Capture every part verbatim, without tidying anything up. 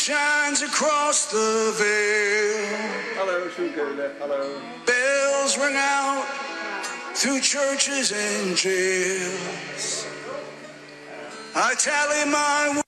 shines across the veil. Hallo, Sjoeke. Hallo. Bells ring out through churches and jails. I tally my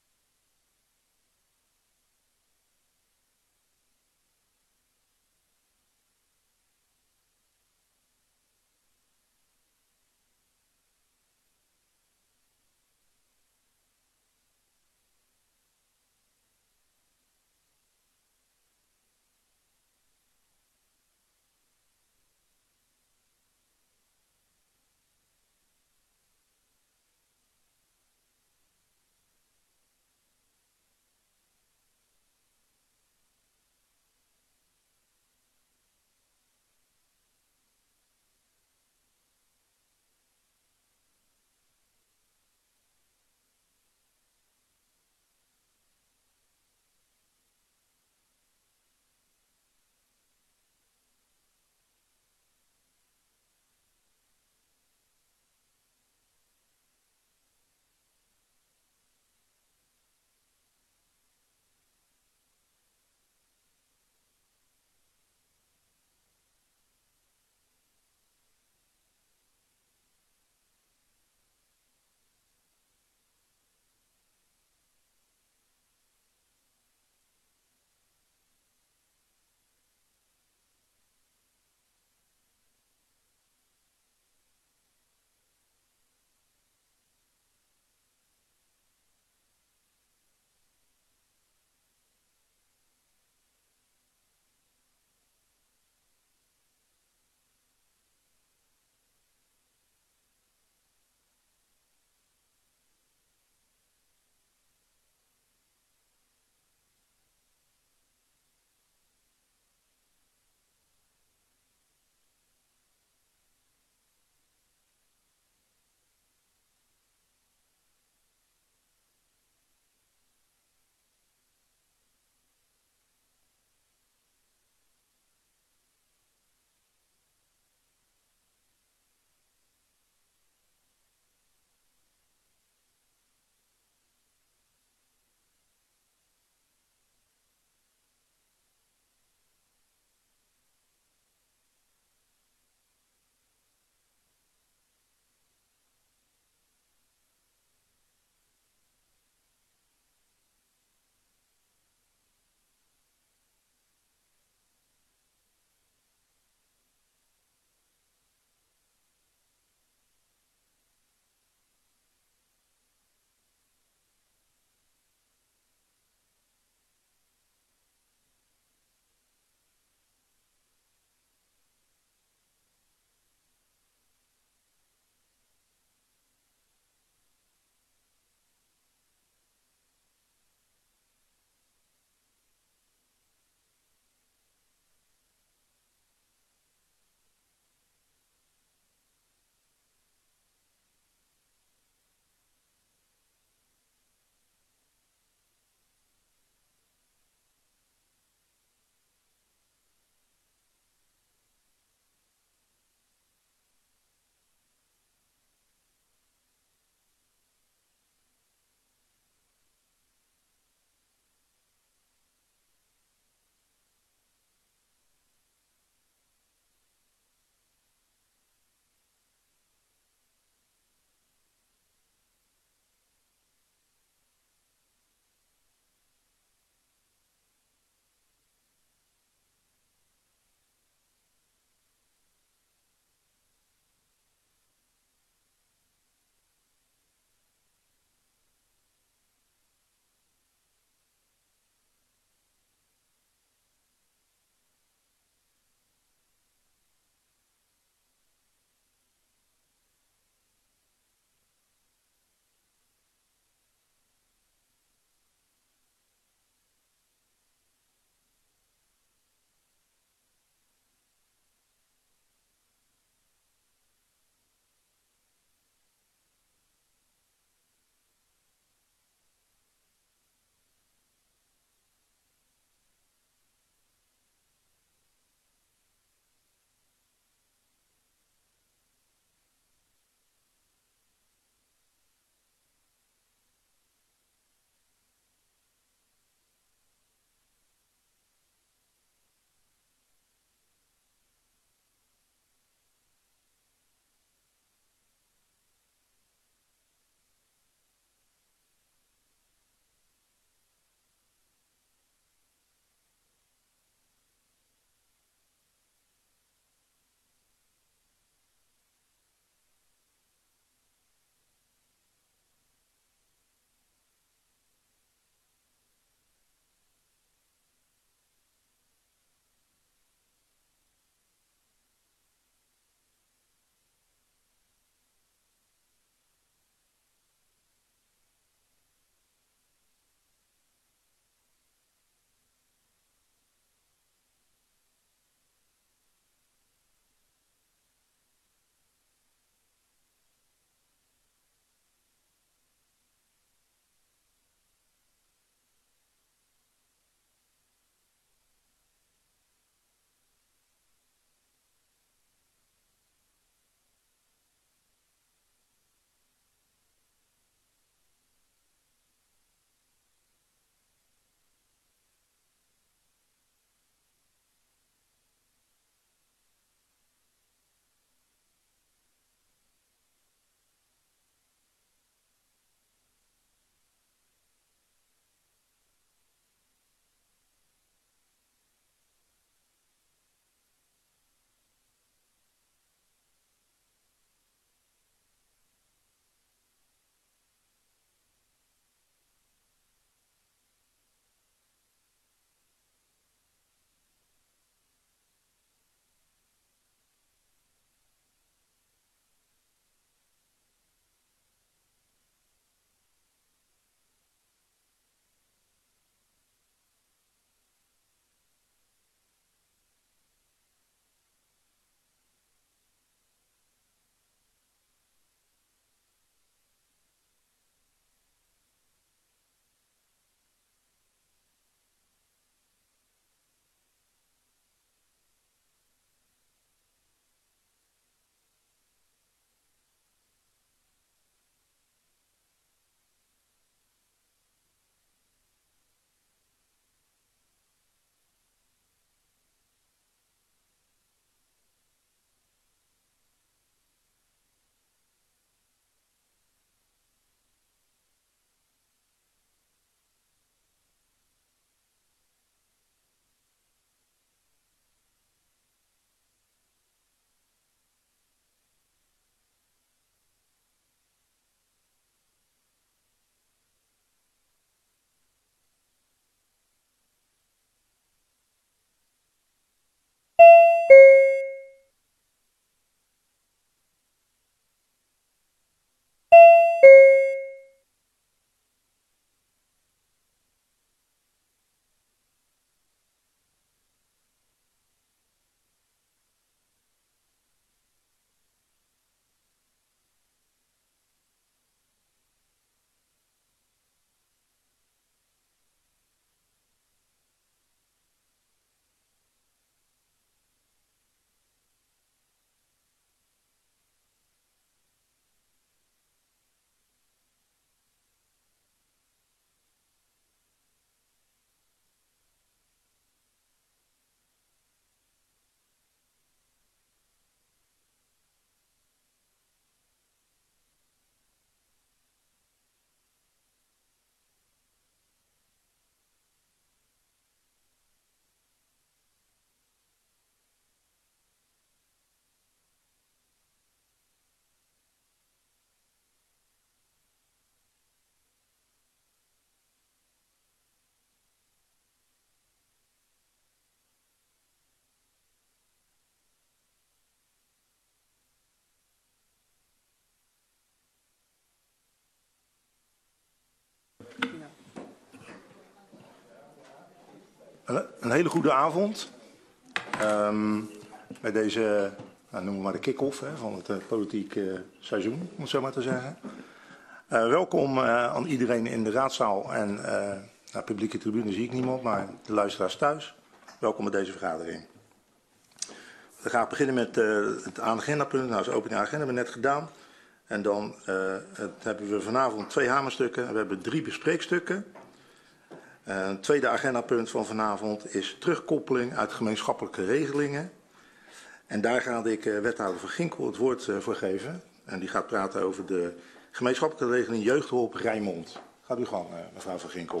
Een hele goede avond um, bij deze, nou, noemen we maar de kick-off hè, van het uh, politiek uh, seizoen, om het zo maar te zeggen. Uh, welkom uh, aan iedereen in de raadzaal en uh, nou, publieke tribune zie ik niemand, maar de luisteraars thuis. Welkom bij deze vergadering. We gaan beginnen met uh, het agendapunt. Nou, de opening agenda hebben we net gedaan. En dan uh, het, hebben we vanavond twee hamerstukken. We hebben drie bespreekstukken. Uh, het tweede agendapunt van vanavond is terugkoppeling uit gemeenschappelijke regelingen. En daar ga ik uh, wethouder Van Ginkel het woord uh, voor geven. En die gaat praten over de gemeenschappelijke regeling jeugdhulp Rijnmond. Gaat u gang, uh, mevrouw Van Ginkel.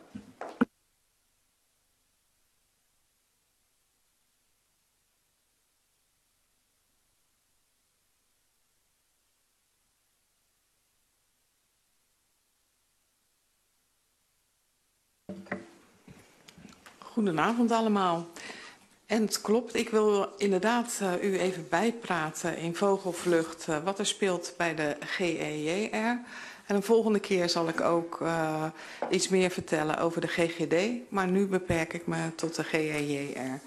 Goedenavond allemaal. En het klopt, ik wil inderdaad uh, u even bijpraten in vogelvlucht uh, wat er speelt bij de G E J R. En de volgende keer zal ik ook uh, iets meer vertellen over de G G D, maar nu beperk ik me tot de G E J R.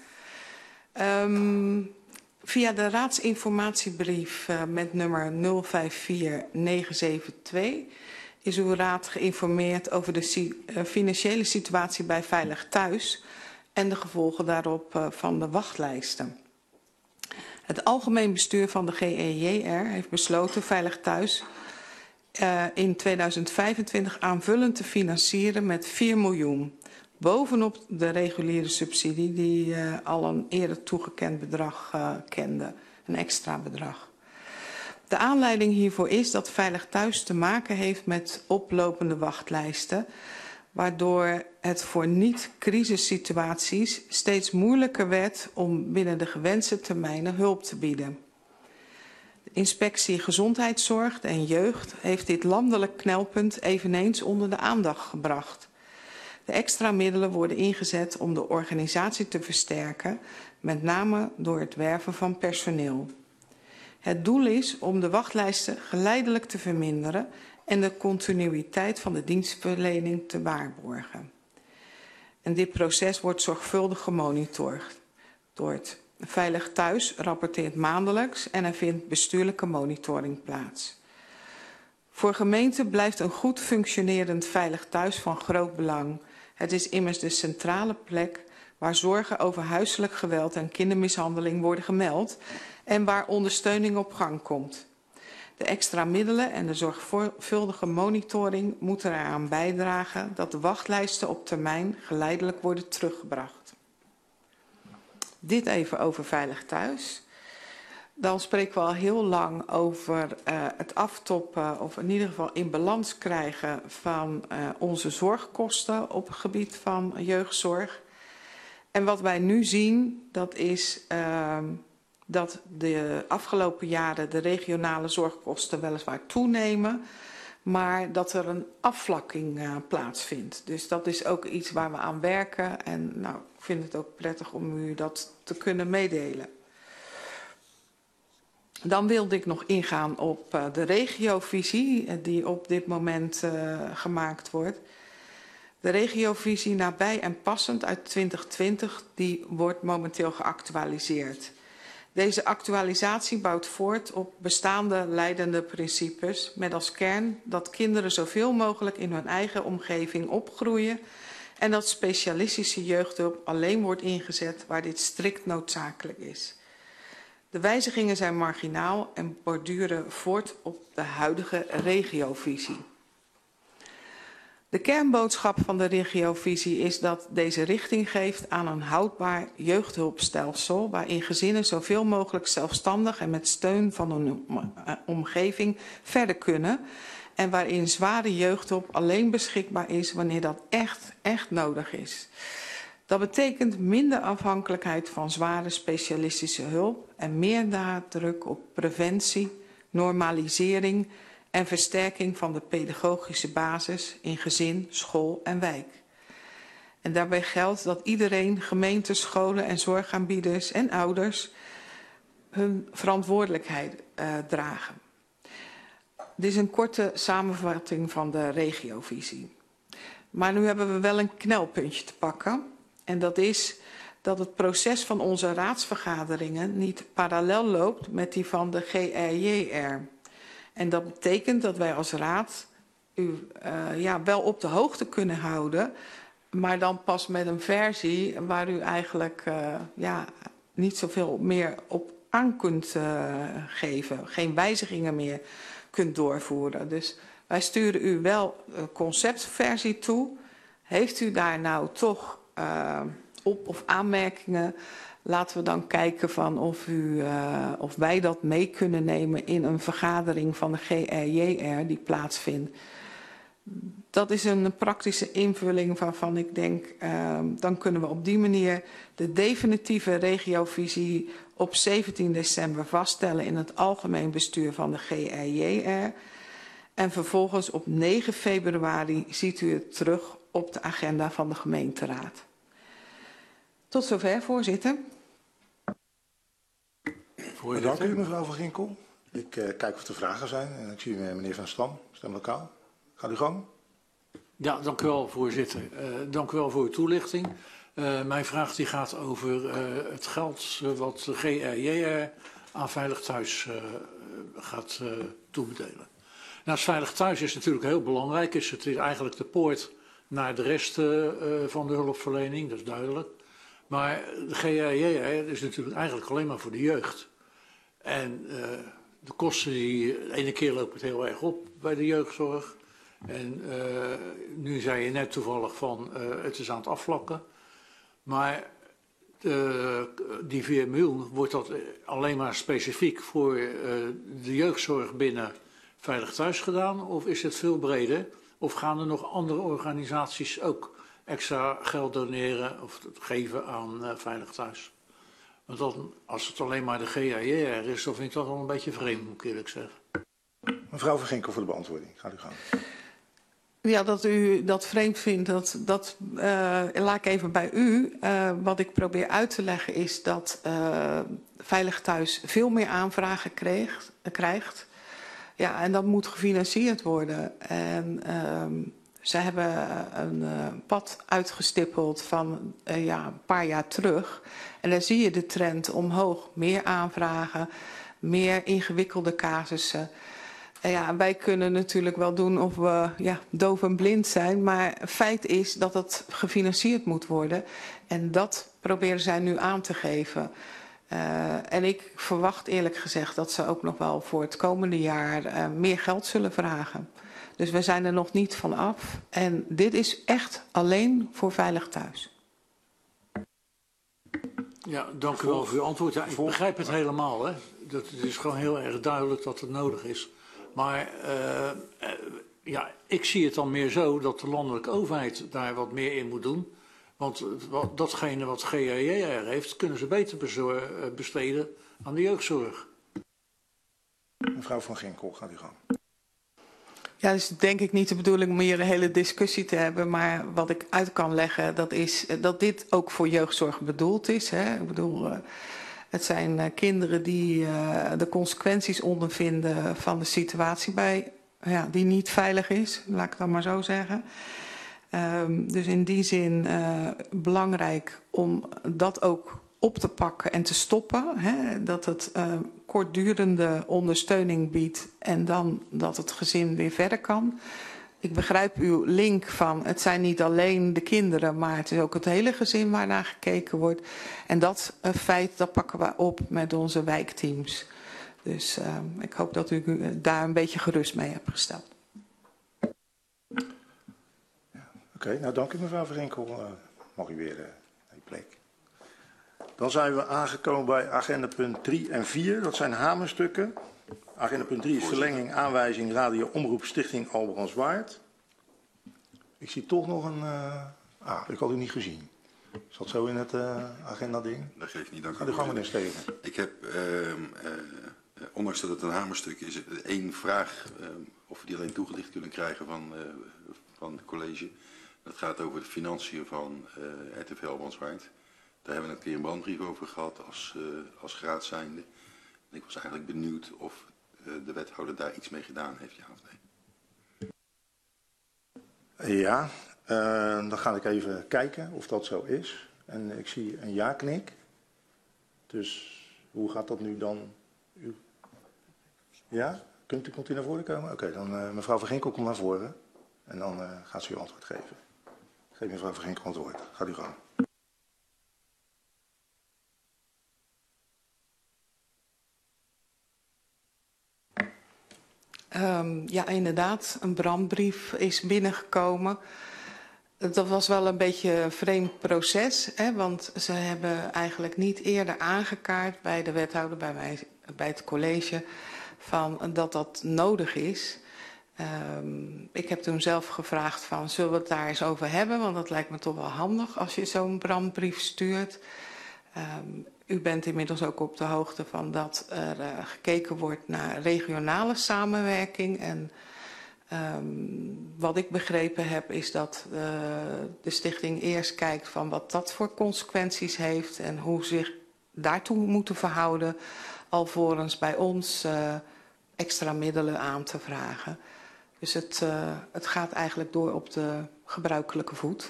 Um, via de raadsinformatiebrief uh, met nummer nul vijf vier negen zeven twee is uw raad geïnformeerd over de si uh, financiële situatie bij Veilig Thuis en de gevolgen daarop uh, van de wachtlijsten. Het algemeen bestuur van de G E J R heeft besloten Veilig Thuis uh, in tweeduizend vijfentwintig aanvullend te financieren met vier miljoen. Bovenop de reguliere subsidie die uh, al een eerder toegekend bedrag uh, kende, een extra bedrag. De aanleiding hiervoor is dat Veilig Thuis te maken heeft met oplopende wachtlijsten, waardoor het voor niet-crisissituaties steeds moeilijker werd om binnen de gewenste termijnen hulp te bieden. De Inspectie Gezondheidszorg en Jeugd heeft dit landelijk knelpunt eveneens onder de aandacht gebracht. De extra middelen worden ingezet om de organisatie te versterken, met name door het werven van personeel. Het doel is om de wachtlijsten geleidelijk te verminderen en de continuïteit van de dienstverlening te waarborgen. En dit proces wordt zorgvuldig gemonitord. Veilig Thuis rapporteert maandelijks en er vindt bestuurlijke monitoring plaats. Voor gemeenten blijft een goed functionerend Veilig Thuis van groot belang. Het is immers de centrale plek waar zorgen over huiselijk geweld en kindermishandeling worden gemeld en waar ondersteuning op gang komt. De extra middelen en de zorgvuldige monitoring moeten eraan bijdragen dat de wachtlijsten op termijn geleidelijk worden teruggebracht. Dit even over Veilig Thuis. Dan spreken we al heel lang over uh, het aftoppen of in ieder geval in balans krijgen van uh, onze zorgkosten op het gebied van jeugdzorg. En wat wij nu zien, dat is uh, dat de afgelopen jaren de regionale zorgkosten weliswaar toenemen, maar dat er een afvlakking uh, plaatsvindt. Dus dat is ook iets waar we aan werken en nou, ik vind het ook prettig om u dat te kunnen meedelen. Dan wilde ik nog ingaan op uh, de regiovisie uh, die op dit moment uh, gemaakt wordt. De regiovisie nabij en passend uit twintig twintig die wordt momenteel geactualiseerd. Deze actualisatie bouwt voort op bestaande leidende principes met als kern dat kinderen zoveel mogelijk in hun eigen omgeving opgroeien en dat specialistische jeugdhulp alleen wordt ingezet waar dit strikt noodzakelijk is. De wijzigingen zijn marginaal en borduren voort op de huidige regiovisie. De kernboodschap van de regiovisie is dat deze richting geeft aan een houdbaar jeugdhulpstelsel waarin gezinnen zoveel mogelijk zelfstandig en met steun van een omgeving verder kunnen en waarin zware jeugdhulp alleen beschikbaar is wanneer dat echt, echt nodig is. Dat betekent minder afhankelijkheid van zware specialistische hulp en meer nadruk op preventie, normalisering en versterking van de pedagogische basis in gezin, school en wijk. En daarbij geldt dat iedereen, gemeenten, scholen en zorgaanbieders en ouders hun verantwoordelijkheid uh, dragen. Dit is een korte samenvatting van de regiovisie. Maar nu hebben we wel een knelpuntje te pakken. En dat is dat het proces van onze raadsvergaderingen niet parallel loopt met die van de G R J R. En dat betekent dat wij als raad u uh, ja, wel op de hoogte kunnen houden, maar dan pas met een versie waar u eigenlijk uh, ja, niet zoveel meer op aan kunt uh, geven. Geen wijzigingen meer kunt doorvoeren. Dus wij sturen u wel een conceptversie toe. Heeft u daar nou toch uh, op of aanmerkingen? Laten we dan kijken van of, u, uh, of wij dat mee kunnen nemen in een vergadering van de G R J R die plaatsvindt. Dat is een praktische invulling waarvan ik denk, uh, dan kunnen we op die manier de definitieve regiovisie op zeventien december vaststellen in het algemeen bestuur van de G R J R. En vervolgens op negen februari ziet u het terug op de agenda van de gemeenteraad. Tot zover, voorzitter. Dank u, mevrouw Van Ginkel. Ik uh, kijk of er vragen zijn en ik zie uh, meneer Van Stam, stemlokaal. Gaat u gang. Ja, dank u wel, voorzitter. Uh, dank u wel voor uw toelichting. Uh, mijn vraag die gaat over uh, het geld uh, wat de G R J R aan Veilig Thuis uh, gaat uh, toebedelen. Nou, Veilig Thuis is natuurlijk heel belangrijk. Het is eigenlijk de poort naar de rest uh, van de hulpverlening, dat is duidelijk. Maar de G R J R is natuurlijk eigenlijk alleen maar voor de jeugd. En uh, de kosten, die, de ene keer loopt het heel erg op bij de jeugdzorg. En uh, nu zei je net toevallig van uh, het is aan het afvlakken. Maar uh, die vier miljoen, wordt dat alleen maar specifiek voor uh, de jeugdzorg binnen Veilig Thuis gedaan? Of is het veel breder? Of gaan er nog andere organisaties ook extra geld doneren of geven aan uh, Veilig Thuis? Want dan, als het alleen maar de G R J R is, dan vind ik dat wel een beetje vreemd, moet ik eerlijk zeggen. Mevrouw Van Ginkel voor de beantwoording. Gaat u gang. Ja, dat u dat vreemd vindt, dat, dat uh, laat ik even bij u. Uh, wat ik probeer uit te leggen is dat uh, Veilig Thuis veel meer aanvragen kreeg, uh, krijgt. Ja, en dat moet gefinancierd worden. En uh, ze hebben een uh, pad uitgestippeld van uh, ja, een paar jaar terug. En daar zie je de trend omhoog. Meer aanvragen, meer ingewikkelde casussen. En ja, wij kunnen natuurlijk wel doen of we ja, doof en blind zijn. Maar feit is dat het gefinancierd moet worden. En dat proberen zij nu aan te geven. Uh, en ik verwacht eerlijk gezegd dat ze ook nog wel voor het komende jaar uh, meer geld zullen vragen. Dus we zijn er nog niet van af. En dit is echt alleen voor Veilig Thuis. Ja, dank u wel voor uw antwoord. Ja, ik begrijp het helemaal. Hè. Dat, het is gewoon heel erg duidelijk dat het nodig is. Maar uh, uh, ja, ik zie het dan meer zo dat de landelijke overheid daar wat meer in moet doen. Want wat, datgene wat G R J R heeft, kunnen ze beter bezor, uh, besteden aan de jeugdzorg. Mevrouw Van Ginkel, gaat u gang. Ja, het is denk ik niet de bedoeling om hier een hele discussie te hebben. Maar wat ik uit kan leggen, dat is dat dit ook voor jeugdzorg bedoeld is. Hè. Ik bedoel, uh, het zijn uh, kinderen die uh, de consequenties ondervinden van de situatie bij, ja, die niet veilig is. Laat ik het dan maar zo zeggen. Um, dus in die zin uh, belangrijk om dat ook op te pakken en te stoppen. Hè, dat het uh, kortdurende ondersteuning biedt en dan dat het gezin weer verder kan. Ik begrijp uw link van het zijn niet alleen de kinderen, maar het is ook het hele gezin waarnaar gekeken wordt. En dat uh, feit, dat pakken we op met onze wijkteams. Dus uh, ik hoop dat u uh, daar een beetje gerust mee hebt gesteld. Oké, okay, nou dank u mevrouw Van Ginkel. Uh, mag u weer uh, naar uw plek. Dan zijn we aangekomen bij agendapunt drie en vier. Dat zijn hamerstukken. Agendapunt drie is verlenging, aanwijzing, radio, omroep, stichting Albrandswaard. Ik zie toch nog een... Uh, ah, ik had u niet gezien. Is dat zo in het uh, agenda-ding? Dat geeft niet, dank u. Ga de gang meneer Steven. Ik heb, uh, uh, ondanks dat het een hamerstuk is, één vraag uh, of we die alleen toegelicht kunnen krijgen van, uh, van het college. Dat gaat over de financiën van uh, R T V Albrandswaard. Daar hebben we een keer een brandbrief over gehad als, uh, als graad zijnde. En ik was eigenlijk benieuwd of uh, de wethouder daar iets mee gedaan heeft, ja of nee. Ja, uh, dan ga ik even kijken of dat zo is. En ik zie een ja-knik. Dus hoe gaat dat nu dan? U... Ja? Kunt u, komt u naar voren komen? Oké, okay, dan uh, mevrouw Van Ginkel komt naar voren. En dan uh, gaat ze uw antwoord geven. Geef mevrouw Van Ginkel antwoord. Gaat u gang. Um, ja, inderdaad. Een brandbrief is binnengekomen. Dat was wel een beetje een vreemd proces. Hè, want ze hebben eigenlijk niet eerder aangekaart bij de wethouder, bij, mij, bij het college, van dat dat nodig is. Um, ik heb toen zelf gevraagd van, zullen we het daar eens over hebben? Want dat lijkt me toch wel handig als je zo'n brandbrief stuurt. Um, u bent inmiddels ook op de hoogte van dat er uh, gekeken wordt naar regionale samenwerking. En um, wat ik begrepen heb is dat uh, de stichting eerst kijkt van wat dat voor consequenties heeft en hoe zich daartoe moeten verhouden, alvorens bij ons uh, extra middelen aan te vragen. Dus het, uh, het gaat eigenlijk door op de gebruikelijke voet.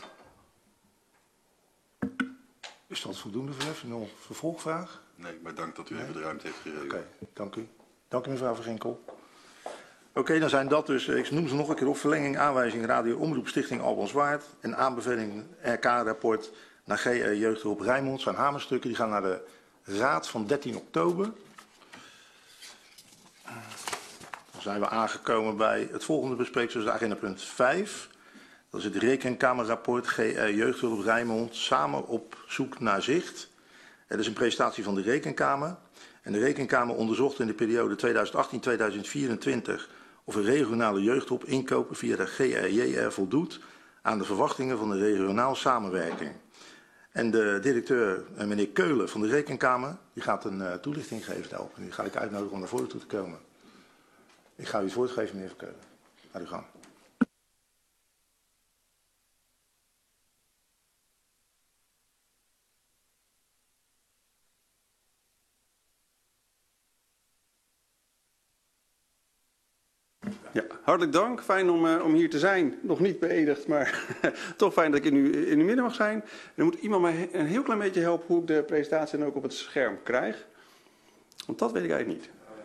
Is dat voldoende voor u? Nog een vervolgvraag? Nee, maar dank dat u even de ruimte heeft gegeven. Oké, okay, dank u. Dank u mevrouw Van Ginkel. Oké, okay, dan zijn dat dus, ik noem ze nog een keer op, verlenging, aanwijzing, radio, omroep, stichting Albans-Waard en aanbeveling R K-rapport naar G E Jeugdhulp Rijnmond. Zijn hamerstukken, die gaan naar de raad van dertien oktober. Dan zijn we aangekomen bij het volgende bespreeksel, dus agenda punt vijf. Dat is het rekenkamerrapport G E Jeugdhulp Rijnmond, samen op zoek naar zicht. Het is een presentatie van de Rekenkamer. En de Rekenkamer onderzocht in de periode tweeduizend achttien tot tweeduizend vierentwintig of een regionale jeugdhulp inkopen via de G E J R voldoet aan de verwachtingen van de regionale samenwerking. En de directeur, meneer Keulen van de Rekenkamer, die gaat een uh, toelichting geven daarop. En die ga ik uitnodigen om naar voren toe te komen. Ik ga u het woord geven, meneer Keulen. Ga uw gang. Ja, hartelijk dank. Fijn om, uh, om hier te zijn. Nog niet beëdigd, maar toch fijn dat ik in uw, in uw midden mag zijn. Er moet iemand mij een heel klein beetje helpen hoe ik de presentatie dan ook op het scherm krijg. Want dat weet ik eigenlijk niet.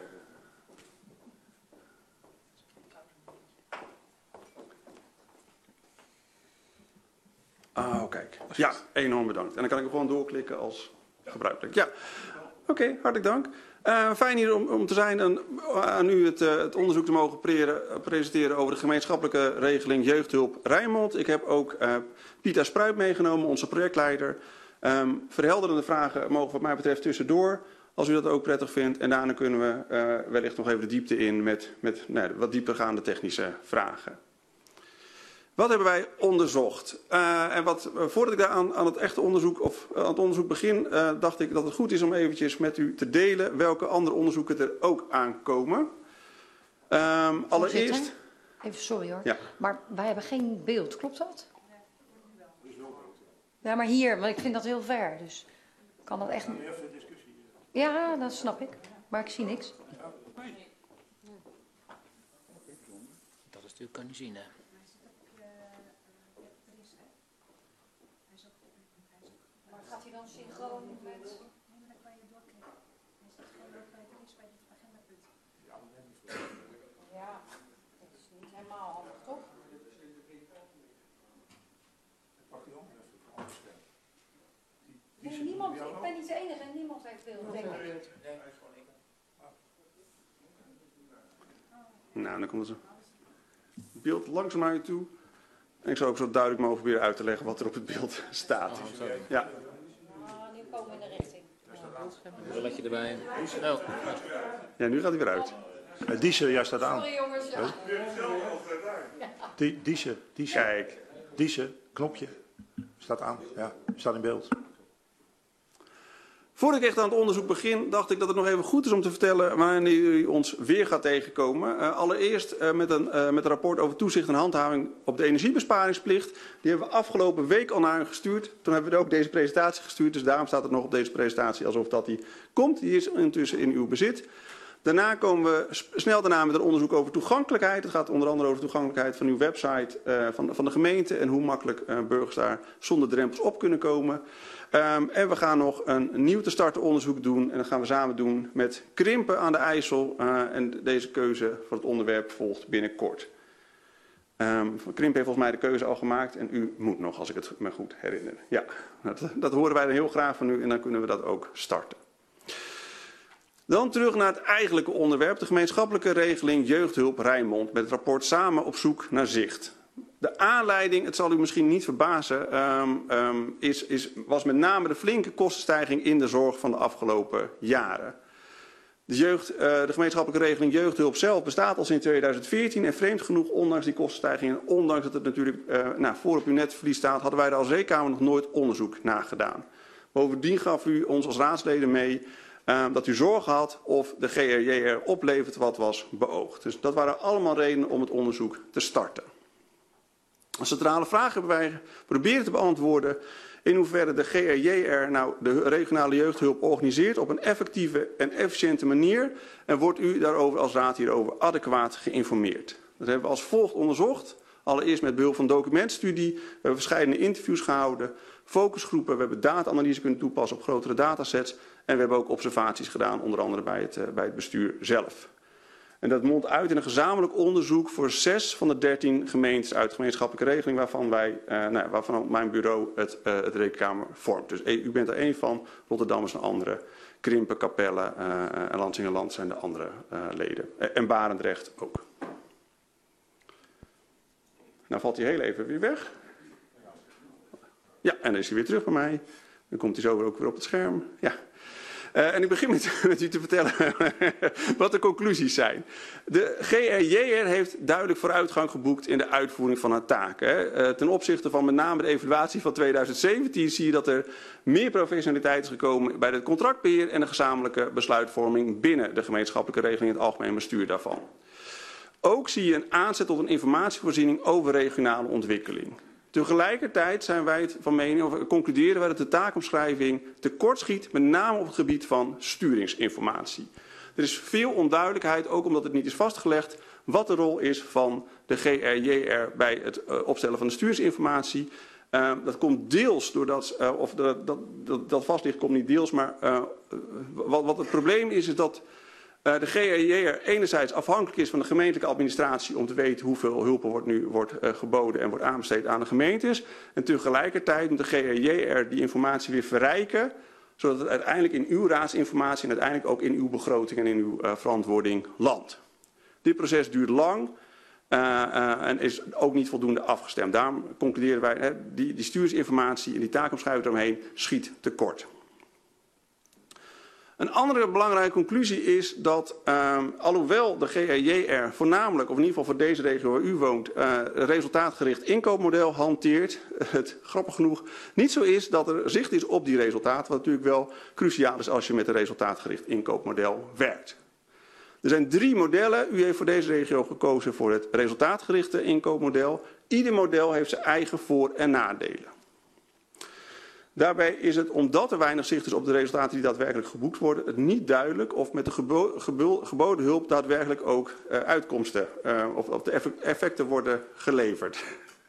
Oh, kijk. Ja, enorm bedankt. En dan kan ik gewoon doorklikken als gebruikelijk. Ja, oké, okay, hartelijk dank. Uh, fijn hier om, om te zijn en aan u het, uh, het onderzoek te mogen pre presenteren over de gemeenschappelijke regeling Jeugdhulp Rijnmond. Ik heb ook uh, Pieter Spruit meegenomen, onze projectleider. Um, verhelderende vragen mogen wat mij betreft tussendoor, als u dat ook prettig vindt. En daarna kunnen we uh, wellicht nog even de diepte in met, met nou, wat diepergaande technische vragen. Wat hebben wij onderzocht? Uh, en wat, uh, voordat ik daar aan, aan het echte onderzoek of uh, aan het onderzoek begin, uh, dacht ik dat het goed is om eventjes met u te delen welke andere onderzoeken er ook aankomen. Um, allereerst. Even sorry hoor. Ja. Maar wij hebben geen beeld, klopt dat? Ja, maar hier, want ik vind dat heel ver, dus kan dat echt. Ja, dat snap ik, maar ik zie niks. Dat is natuurlijk kan je zien, hè. Gaat hij dan synchroon met... Ja, dat is niet helemaal handig, toch? Nee, niemand, ik ben niet de enige en niemand heeft beeld, denk ik. Nou, dan komt het beeld langzaam naar je toe. En ik zal ook zo duidelijk mogelijk proberen uit te leggen wat er op het beeld staat. Ja. Nu komen we in de richting. Brilletje erbij. Oh. Ja, nu gaat hij weer uit. Uh, Diesel, jij staat aan. Sorry jongens, ja. Die, Diesel, Diesel. Kijk. Diesel, knopje. Staat aan, ja. Staat in beeld. Voordat ik echt aan het onderzoek begin, dacht ik dat het nog even goed is om te vertellen wanneer u ons weer gaat tegenkomen. Uh, allereerst uh, met, een, uh, met een rapport over toezicht en handhaving op de energiebesparingsplicht. Die hebben we afgelopen week al naar u gestuurd. Toen hebben we ook deze presentatie gestuurd, dus daarom staat het nog op deze presentatie alsof dat die komt. Die is intussen in uw bezit. Daarna komen we snel daarna met een onderzoek over toegankelijkheid. Het gaat onder andere over de toegankelijkheid van uw website uh, van, van de gemeente en hoe makkelijk uh, burgers daar zonder drempels op kunnen komen. Um, en we gaan nog een nieuw te starten onderzoek doen en dat gaan we samen doen met Krimpen aan de IJssel. Uh, en deze keuze voor het onderwerp volgt binnenkort. Um, Krimpen heeft volgens mij de keuze al gemaakt en u moet nog, als ik het me goed herinner. Ja, dat, dat horen wij dan heel graag van u en dan kunnen we dat ook starten. Dan terug naar het eigenlijke onderwerp, de gemeenschappelijke regeling Jeugdhulp Rijnmond met het rapport Samen op zoek naar zicht. De aanleiding, het zal u misschien niet verbazen, um, um, is, is, was met name de flinke kostenstijging in de zorg van de afgelopen jaren. De, jeugd, uh, de gemeenschappelijke regeling Jeugdhulp zelf bestaat al sinds tweeduizend veertien en vreemd genoeg, ondanks die kostenstijging en ondanks dat het natuurlijk uh, nou, voor op uw netvlies staat, hadden wij er als Zeekamer nog nooit onderzoek naar gedaan. Bovendien gaf u ons als raadsleden mee uh, dat u zorgen had of de G R J R oplevert wat was beoogd. Dus dat waren allemaal redenen om het onderzoek te starten. Een centrale vraag hebben wij proberen te beantwoorden in hoeverre de G R J R nou de regionale jeugdhulp organiseert op een effectieve en efficiënte manier en wordt u daarover als raad hierover adequaat geïnformeerd. Dat hebben we als volgt onderzocht. Allereerst met behulp van documentstudie, we hebben verschillende interviews gehouden, focusgroepen, we hebben data-analyse kunnen toepassen op grotere datasets en we hebben ook observaties gedaan, onder andere bij het, bij het bestuur zelf. En dat mondt uit in een gezamenlijk onderzoek voor zes van de dertien gemeentes uit de gemeenschappelijke regeling, waarvan, wij, uh, nou, waarvan mijn bureau het, uh, het rekenkamer vormt. Dus u bent er één van, Rotterdam is een andere, Krimpen, Capelle uh, en Lansingerland zijn de andere uh, leden. Uh, en Barendrecht ook. Nou valt hij heel even weer weg. Ja, en dan is hij weer terug bij mij. Dan komt hij zo ook weer op het scherm. Ja. Uh, en ik begin met, met u te vertellen wat de conclusies zijn. De G R J R heeft duidelijk vooruitgang geboekt in de uitvoering van haar taken. Hè. Uh, ten opzichte van met name de evaluatie van tweeduizend zeventien zie je dat er meer professionaliteit is gekomen bij het contractbeheer en de gezamenlijke besluitvorming binnen de gemeenschappelijke regeling en het algemeen bestuur daarvan. Ook zie je een aanzet tot een informatievoorziening over regionale ontwikkeling. Tegelijkertijd zijn wij het van mening, of concluderen wij dat de taakomschrijving tekortschiet, met name op het gebied van sturingsinformatie. Er is veel onduidelijkheid, ook omdat het niet is vastgelegd, wat de rol is van de G R J R bij het uh, opstellen van de sturingsinformatie. Uh, dat komt deels doordat, uh, of dat, dat, dat, dat vast ligt, komt niet deels, maar uh, wat, wat het probleem is, is dat Uh, de G R J R enerzijds afhankelijk is van de gemeentelijke administratie om te weten hoeveel hulpen wordt nu wordt, uh, geboden en wordt aanbesteed aan de gemeentes. En tegelijkertijd moet de G R J R die informatie weer verrijken, zodat het uiteindelijk in uw raadsinformatie en uiteindelijk ook in uw begroting en in uw uh, verantwoording landt. Dit proces duurt lang uh, uh, en is ook niet voldoende afgestemd. Daarom concluderen wij, hè, die, die stuursinformatie en die taakomschrijving eromheen schiet tekort. Een andere belangrijke conclusie is dat, uh, alhoewel de G R J R voornamelijk, of in ieder geval voor deze regio waar u woont, uh, een resultaatgericht inkoopmodel hanteert, het grappig genoeg niet zo is dat er zicht is op die resultaten, wat natuurlijk wel cruciaal is als je met een resultaatgericht inkoopmodel werkt. Er zijn drie modellen. U heeft voor deze regio gekozen voor het resultaatgerichte inkoopmodel. Ieder model heeft zijn eigen voor- en nadelen. Daarbij is het, omdat er weinig zicht is op de resultaten die daadwerkelijk geboekt worden, het niet duidelijk of met de gebo gebo geboden hulp daadwerkelijk ook uh, uitkomsten uh, of, of de effecten worden geleverd.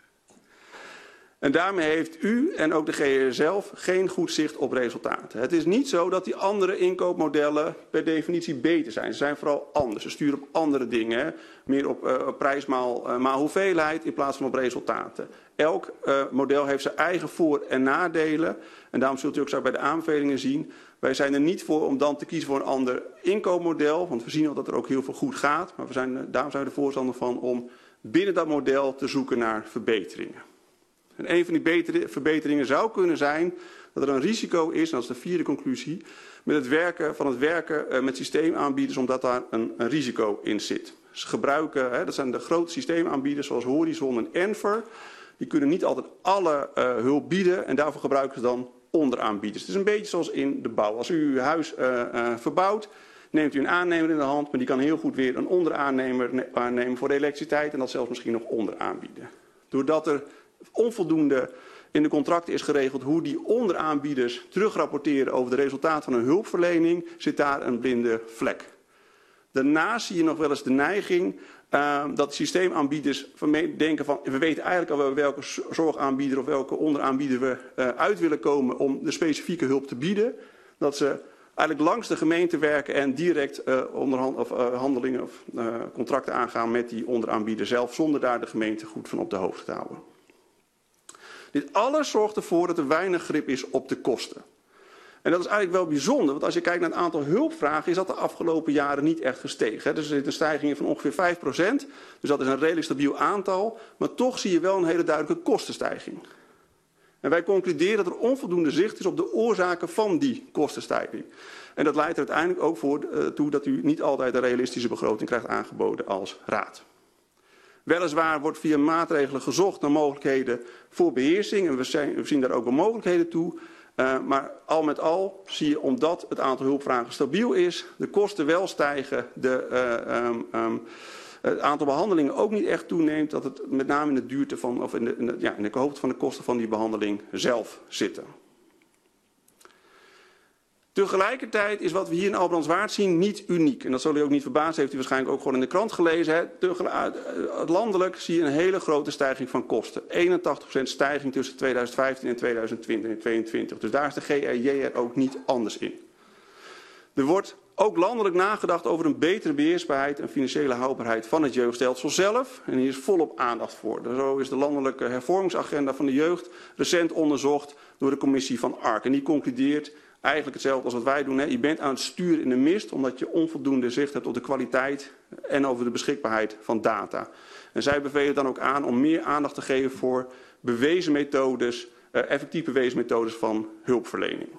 En daarmee heeft u en ook de G R zelf geen goed zicht op resultaten. Het is niet zo dat die andere inkoopmodellen per definitie beter zijn. Ze zijn vooral anders. Ze sturen op andere dingen. Hè. Meer op uh, prijs maal, uh, maal hoeveelheid in plaats van op resultaten. Elk uh, model heeft zijn eigen voor- en nadelen. En daarom zult u ook zo bij de aanbevelingen zien. Wij zijn er niet voor om dan te kiezen voor een ander inkoopmodel. Want we zien al dat er ook heel veel goed gaat. Maar we zijn, daarom zijn we er voorstander van om binnen dat model te zoeken naar verbeteringen. En een van die betere, verbeteringen zou kunnen zijn dat er een risico is, en dat is de vierde conclusie, met het werken van het werken uh, met systeemaanbieders, omdat daar een, een risico in zit. Ze gebruiken, hè, dat zijn de grote systeemaanbieders zoals Horizon en Enver, die kunnen niet altijd alle uh, hulp bieden en daarvoor gebruiken ze dan onderaanbieders. Het is een beetje zoals in de bouw. Als u uw huis uh, uh, verbouwt, neemt u een aannemer in de hand, maar die kan heel goed weer een onderaannemer aannemen voor de elektriciteit en dat zelfs misschien nog onderaanbieden. Doordat er onvoldoende in de contracten is geregeld hoe die onderaanbieders terugrapporteren over de resultaten van hun hulpverlening, zit daar een blinde vlek. Daarnaast zie je nog wel eens de neiging uh, dat systeemaanbieders denken van, we weten eigenlijk al wel welke zorgaanbieder of welke onderaanbieder we uh, uit willen komen om de specifieke hulp te bieden. Dat ze eigenlijk langs de gemeente werken en direct uh, onderhand, of, uh, handelingen of uh, contracten aangaan met die onderaanbieder zelf, zonder daar de gemeente goed van op de hoogte te houden. Dit alles zorgt ervoor dat er weinig grip is op de kosten. En dat is eigenlijk wel bijzonder, want als je kijkt naar het aantal hulpvragen, is dat de afgelopen jaren niet echt gestegen. Dus er zit een stijging van ongeveer vijf procent, dus dat is een redelijk stabiel aantal, maar toch zie je wel een hele duidelijke kostenstijging. En wij concluderen dat er onvoldoende zicht is op de oorzaken van die kostenstijging. En dat leidt er uiteindelijk ook voor, uh, toe dat u niet altijd een realistische begroting krijgt aangeboden als raad. Weliswaar wordt via maatregelen gezocht naar mogelijkheden voor beheersing en we, zijn, we zien daar ook wel mogelijkheden toe. Uh, maar al met al zie je, omdat het aantal hulpvragen stabiel is, de kosten wel stijgen, de, uh, um, um, het aantal behandelingen ook niet echt toeneemt, dat het met name in de duurte van, of in de, in de, ja, in de hoogte van de kosten van die behandeling zelf zitten. Tegelijkertijd is wat we hier in Albrandswaard zien niet uniek. En dat zal u ook niet verbazen, heeft u waarschijnlijk ook gewoon in de krant gelezen. Hè. Landelijk zie je een hele grote stijging van kosten. eenentachtig procent stijging tussen tweeduizend vijftien en tweeduizend twintig en tweeëntwintig. Dus daar is de G R J R ook niet anders in. Er wordt ook landelijk nagedacht over een betere beheersbaarheid en financiële houdbaarheid van het jeugdstelsel zelf. En hier is volop aandacht voor. Zo is de landelijke hervormingsagenda van de jeugd recent onderzocht door de commissie van A R C. En die concludeert eigenlijk hetzelfde als wat wij doen. Hè. Je bent aan het sturen in de mist omdat je onvoldoende zicht hebt op de kwaliteit en over de beschikbaarheid van data. En zij bevelen dan ook aan om meer aandacht te geven voor bewezen methodes, uh, effectief bewezen methodes van hulpverlening.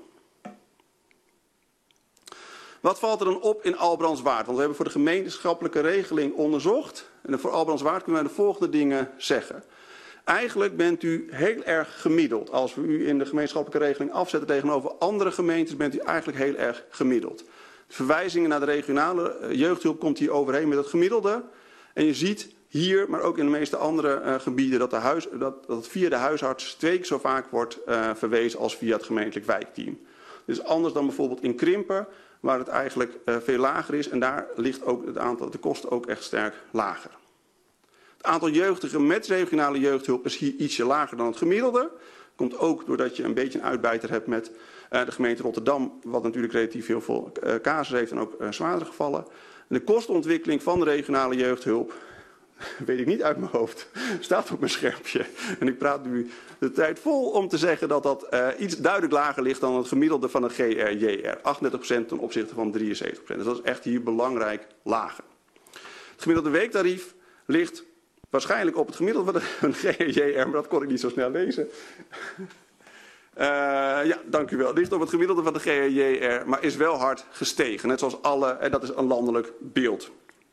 Wat valt er dan op in Albrandswaard? Want we hebben voor de gemeenschappelijke regeling onderzocht. En voor Albrandswaard kunnen wij de volgende dingen zeggen. Eigenlijk bent u heel erg gemiddeld. Als we u in de gemeenschappelijke regeling afzetten tegenover andere gemeentes, bent u eigenlijk heel erg gemiddeld. De verwijzingen naar de regionale jeugdhulp komt hier overheen met het gemiddelde. En je ziet hier, maar ook in de meeste andere uh, gebieden, dat, de huis, dat, dat het via de huisarts twee keer zo vaak wordt uh, verwezen als via het gemeentelijk wijkteam. Dus anders dan bijvoorbeeld in Krimpen, waar het eigenlijk uh, veel lager is. En daar ligt ook het aantal, de kosten ook echt sterk lager. Het aantal jeugdigen met regionale jeugdhulp is hier ietsje lager dan het gemiddelde. Komt ook doordat je een beetje een uitbijter hebt met uh, de gemeente Rotterdam, wat natuurlijk relatief heel veel uh, casus heeft en ook uh, zwaardere gevallen. En de kostenontwikkeling van de regionale jeugdhulp, weet ik niet uit mijn hoofd, staat op mijn schermpje. En ik praat nu de tijd vol om te zeggen dat dat uh, iets duidelijk lager ligt dan het gemiddelde van een G R J R. achtendertig procent ten opzichte van drieënzeventig procent. Dus dat is echt hier belangrijk lager. Het gemiddelde weektarief ligt waarschijnlijk op het gemiddelde van de G R J R, maar dat kon ik niet zo snel lezen. Uh, ja, dank u wel. Het ligt op het gemiddelde van de G R J R, maar is wel hard gestegen. Net zoals alle, en dat is een landelijk beeld.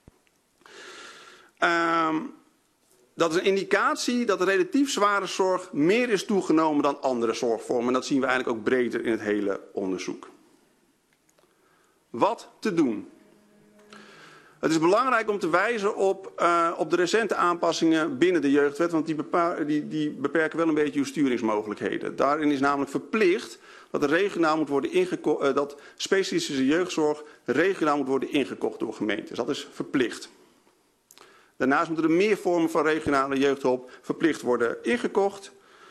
Um, dat is een indicatie dat de relatief zware zorg meer is toegenomen dan andere zorgvormen. En dat zien we eigenlijk ook breder in het hele onderzoek. Wat te doen? Het is belangrijk om te wijzen op, uh, op de recente aanpassingen binnen de jeugdwet, want die, die, die beperken wel een beetje uw sturingsmogelijkheden. Daarin is namelijk verplicht dat er regionaal moet worden ingekocht, uh, dat specialistische jeugdzorg regionaal moet worden ingekocht door gemeentes. Dat is verplicht. Daarnaast moeten er meer vormen van regionale jeugdhulp verplicht worden ingekocht.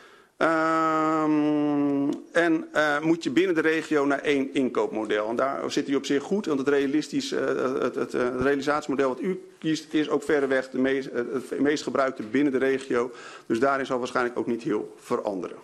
Um, en uh, moet je binnen de regio naar één inkoopmodel. En daar zit u op zich goed, want het, realistisch, uh, het, het, het realisatiemodel wat u kiest is ook verreweg de meest, het meest gebruikte binnen de regio. Dus daarin zal waarschijnlijk ook niet heel veranderen.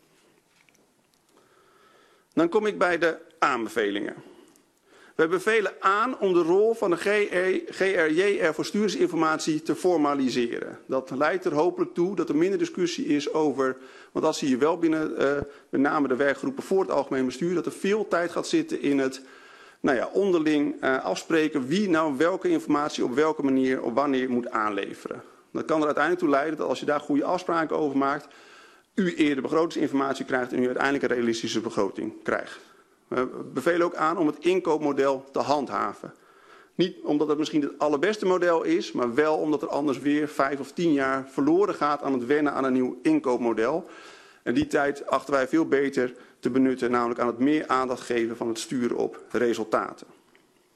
Dan kom ik bij de aanbevelingen. We bevelen aan om de rol van de G R J R voor sturingsinformatie te formaliseren. Dat leidt er hopelijk toe dat er minder discussie is over, want dat zie je wel binnen uh, met name de werkgroepen voor het algemeen bestuur, dat er veel tijd gaat zitten in het nou ja, onderling uh, afspreken wie nou welke informatie op welke manier op wanneer moet aanleveren. Dat kan er uiteindelijk toe leiden dat als je daar goede afspraken over maakt, u eerder begrotingsinformatie krijgt en u uiteindelijk een realistische begroting krijgt. We bevelen ook aan om het inkoopmodel te handhaven. Niet omdat het misschien het allerbeste model is, maar wel omdat er anders weer vijf of tien jaar verloren gaat aan het wennen aan een nieuw inkoopmodel. En die tijd achten wij veel beter te benutten, namelijk aan het meer aandacht geven van het sturen op resultaten. We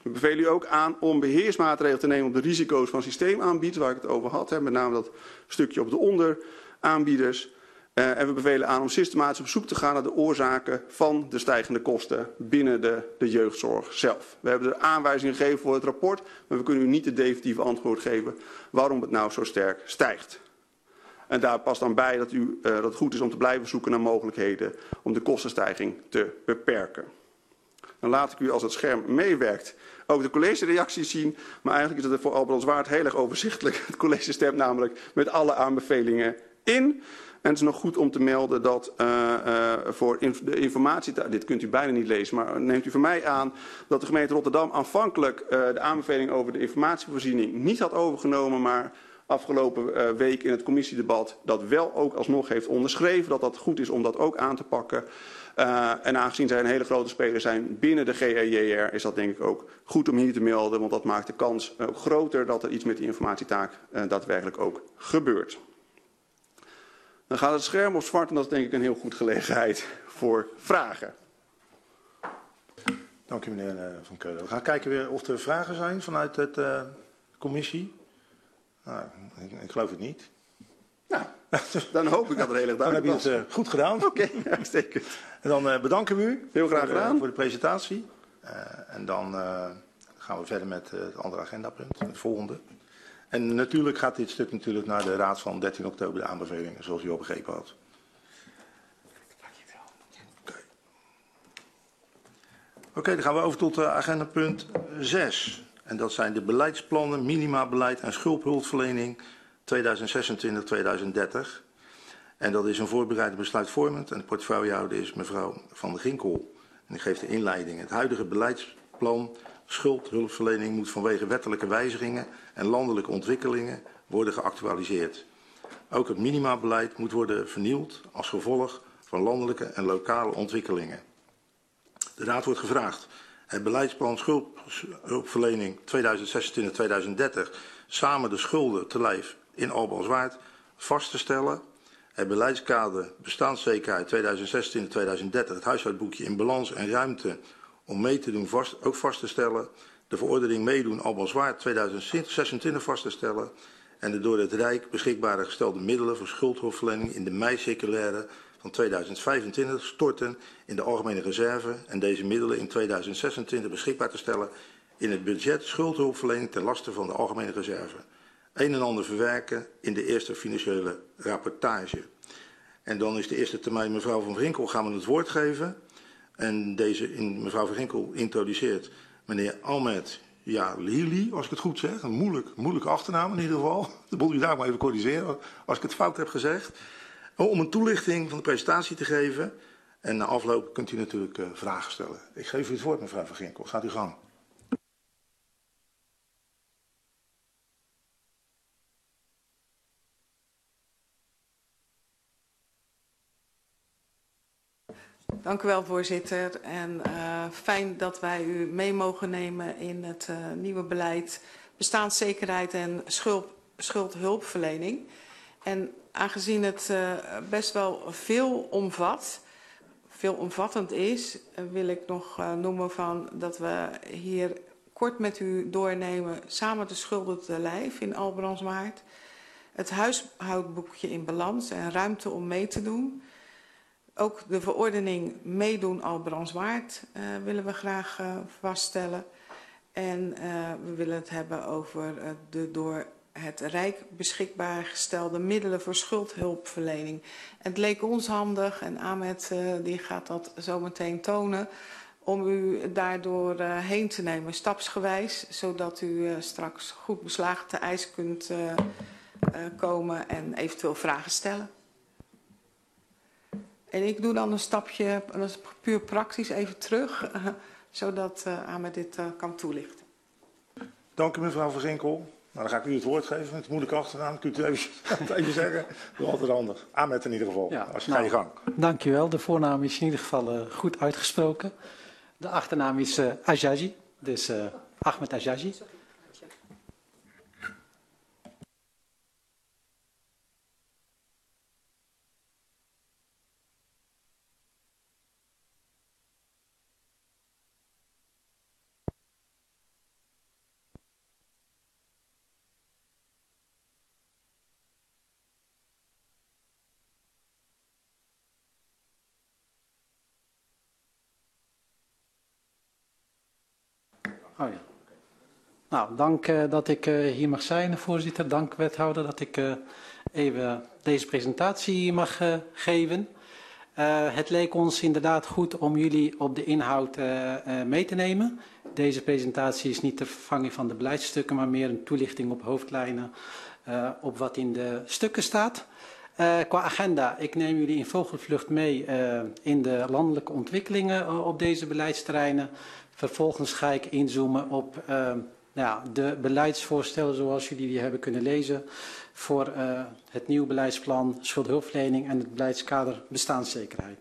We bevelen u ook aan om beheersmaatregelen te nemen op de risico's van systeemaanbieders, waar ik het over had, hè, met name dat stukje op de onderaanbieders. Uh, en we bevelen aan om systematisch op zoek te gaan naar de oorzaken van de stijgende kosten binnen de, de jeugdzorg zelf. We hebben er aanwijzingen gegeven voor het rapport, maar we kunnen u niet het definitieve antwoord geven waarom het nou zo sterk stijgt. En daar past dan bij dat, u, uh, dat het goed is om te blijven zoeken naar mogelijkheden om de kostenstijging te beperken. Dan laat ik u, als het scherm meewerkt, ook de collegereacties zien. Maar eigenlijk is het voor Albert Waard heel erg overzichtelijk. Het college stemt namelijk met alle aanbevelingen in. En het is nog goed om te melden dat uh, uh, voor inf de informatie, dit kunt u bijna niet lezen, maar neemt u van mij aan dat de gemeente Rotterdam aanvankelijk uh, de aanbeveling over de informatievoorziening niet had overgenomen, maar afgelopen uh, week in het commissiedebat dat wel ook alsnog heeft onderschreven, dat dat goed is om dat ook aan te pakken. Uh, en aangezien zij een hele grote speler zijn binnen de G E J R, is dat denk ik ook goed om hier te melden, want dat maakt de kans ook groter dat er iets met die informatietaak uh, daadwerkelijk ook gebeurt. Dan gaat het scherm op zwart en dat is denk ik een heel goed gelegenheid voor vragen. Dank u meneer Van Keulen. We gaan kijken weer of er vragen zijn vanuit de uh, commissie. Nou, ik, ik geloof het niet. Nou, dan hoop ik dat er heel erg Dan heb duidelijk je was. het uh, goed gedaan. Oké, okay, uitstekend. En dan uh, bedanken we u. Heel graag voor, gedaan. uh, voor de presentatie. Uh, en dan uh, gaan we verder met uh, het andere agendapunt, het volgende. En natuurlijk gaat dit stuk natuurlijk naar de raad van dertien oktober, de aanbevelingen, zoals u al begrepen had. Oké, okay, dan gaan we over tot uh, agendapunt zes. En dat zijn de beleidsplannen, minimabeleid en schuldhulpverlening tweeduizend zesentwintig tot tweeduizend dertig. En dat is een voorbereide besluitvormend en de portefeuillehouder is mevrouw Van der Ginkel. En ik geef de inleiding. Het huidige beleidsplan schuldhulpverlening moet vanwege wettelijke wijzigingen en landelijke ontwikkelingen worden geactualiseerd. Ook het minimabeleid moet worden vernieuwd als gevolg van landelijke en lokale ontwikkelingen. De Raad wordt gevraagd het beleidsplan schuldhulpverlening tweeduizend zesentwintig tot tweeduizend dertig samen de schulden te lijf in Albrandswaard vast te stellen. Het beleidskader bestaanszekerheid tweeduizend zesentwintig tot tweeduizend dertig, het huishoudboekje in balans en ruimte om mee te doen vast, ook vast te stellen. De verordening meedoen Albrandswaard tweeduizend zesentwintig vast te stellen. En de door het Rijk beschikbare gestelde middelen voor schuldhulpverlening in de mei-circulaire van tweeduizend vijfentwintig storten in de algemene reserve. En deze middelen in tweeduizend zesentwintig beschikbaar te stellen in het budget schuldhulpverlening ten laste van de algemene reserve. Een en ander verwerken in de eerste financiële rapportage. En dan is de eerste termijn mevrouw Van Ginkel gaan we het woord geven. En deze in, mevrouw Van Ginkel introduceert meneer Ahmed Jalili, als ik het goed zeg. Een moeilijk, moeilijke achternaam in ieder geval. Dat moet u daar maar even corrigeren als ik het fout heb gezegd. Om een toelichting van de presentatie te geven. En na afloop kunt u natuurlijk uh, vragen stellen. Ik geef u het woord mevrouw Van Ginkel. Gaat u gang. Dank u wel, voorzitter. En uh, fijn dat wij u mee mogen nemen in het uh, nieuwe beleid bestaanszekerheid en schuld, schuldhulpverlening. En aangezien het uh, best wel veel omvat, veelomvattend is, uh, wil ik nog uh, noemen van dat we hier kort met u doornemen samen de schulden te lijf in Albrandswaard. Het huishoudboekje in balans en ruimte om mee te doen. Ook de verordening meedoen Albrandswaard uh, willen we graag uh, vaststellen. En uh, we willen het hebben over uh, de door het Rijk beschikbaar gestelde middelen voor schuldhulpverlening. En het leek ons handig, en Ahmed uh, die gaat dat zo meteen tonen, om u daardoor uh, heen te nemen, stapsgewijs, zodat u uh, straks goed beslagen te ijs kunt uh, uh, komen en eventueel vragen stellen. En ik doe dan een stapje, dat is puur praktisch, even terug, uh, zodat uh, Ahmed dit uh, kan toelichten. Dank u mevrouw Van Ginkel. Nou, dan ga ik u het woord geven. Het moeilijke achternaam, kunt u even, even zeggen. Dat is altijd handig. Ahmed in ieder geval. Ja, als je nou, ga je gang. Dank u wel. De voornaam is in ieder geval uh, goed uitgesproken. De achternaam is uh, Ajaji, dus uh, Ahmed Ajaji. Oh ja. Nou, dank uh, dat ik uh, hier mag zijn, voorzitter. Dank, wethouder, dat ik uh, even deze presentatie mag uh, geven. Uh, het leek ons inderdaad goed om jullie op de inhoud uh, uh, mee te nemen. Deze presentatie is niet ter vervanging van de beleidsstukken, maar meer een toelichting op hoofdlijnen uh, op wat in de stukken staat. Uh, qua agenda, ik neem jullie in vogelvlucht mee uh, in de landelijke ontwikkelingen uh, op deze beleidsterreinen. Vervolgens ga ik inzoomen op uh, nou ja, de beleidsvoorstellen zoals jullie die hebben kunnen lezen voor uh, het nieuwe beleidsplan schuldhulpverlening en het beleidskader bestaanszekerheid.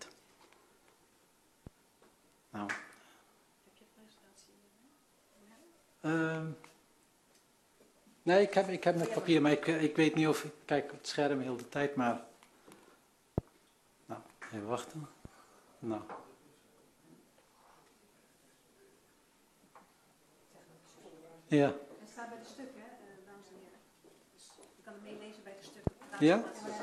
Nou. Heb je presentatie? Uh, nee, ik heb, ik heb met papier, maar ik, ik weet niet of ik kijk op het scherm heel de tijd, maar. Nou, even wachten. Nou. Ja. Het staat bij de stukken, dames en heren. Dus je kan het meelezen bij de stukken. Ja?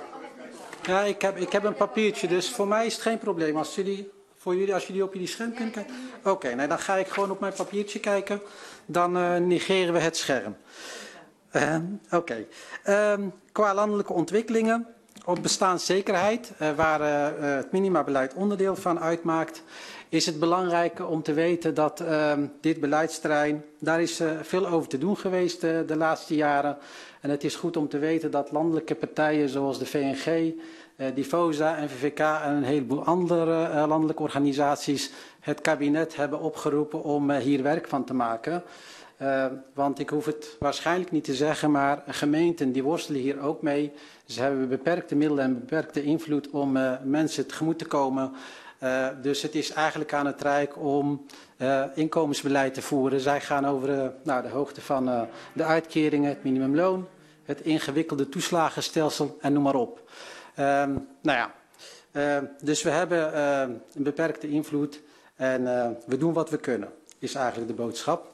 Ja, ik heb, ik heb een papiertje, dus voor mij is het geen probleem. Als jullie, voor jullie, als jullie op jullie scherm kunnen kijken. Oké, okay, nou dan ga ik gewoon op mijn papiertje kijken. Dan uh, negeren we het scherm. Uh, Oké. Okay. Um, qua landelijke ontwikkelingen. Op bestaanszekerheid, uh, waar uh, het minimabeleid onderdeel van uitmaakt, is het belangrijk om te weten dat uh, dit beleidsterrein, daar is uh, veel over te doen geweest uh, de laatste jaren. En het is goed om te weten dat landelijke partijen zoals de V N G, uh, Difosa en V V K en een heleboel andere uh, landelijke organisaties het kabinet hebben opgeroepen om uh, hier werk van te maken. Uh, want ik hoef het waarschijnlijk niet te zeggen, maar gemeenten die worstelen hier ook mee. Ze hebben beperkte middelen en beperkte invloed om uh, mensen tegemoet te komen. Uh, dus het is eigenlijk aan het Rijk om uh, inkomensbeleid te voeren. Zij gaan over uh, nou, de hoogte van uh, de uitkeringen, het minimumloon, het ingewikkelde toeslagenstelsel en noem maar op. Uh, nou ja, uh, dus we hebben uh, een beperkte invloed en uh, we doen wat we kunnen, is eigenlijk de boodschap.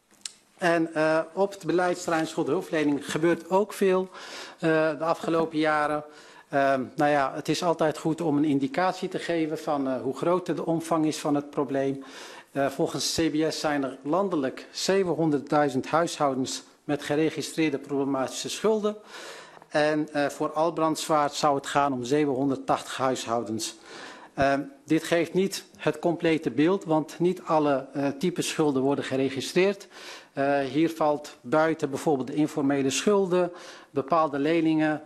En uh, op het beleidsterrein schuldhulpverlening gebeurt ook veel uh, de afgelopen jaren. Uh, nou ja, het is altijd goed om een indicatie te geven van uh, hoe groot de omvang is van het probleem. Uh, volgens C B S zijn er landelijk zevenhonderdduizend huishoudens met geregistreerde problematische schulden. En uh, voor Albrandswaard zou het gaan om zevenhonderdtachtig huishoudens. Uh, dit geeft niet het complete beeld, want niet alle uh, typen schulden worden geregistreerd. Uh, hier valt buiten bijvoorbeeld de informele schulden, bepaalde leningen.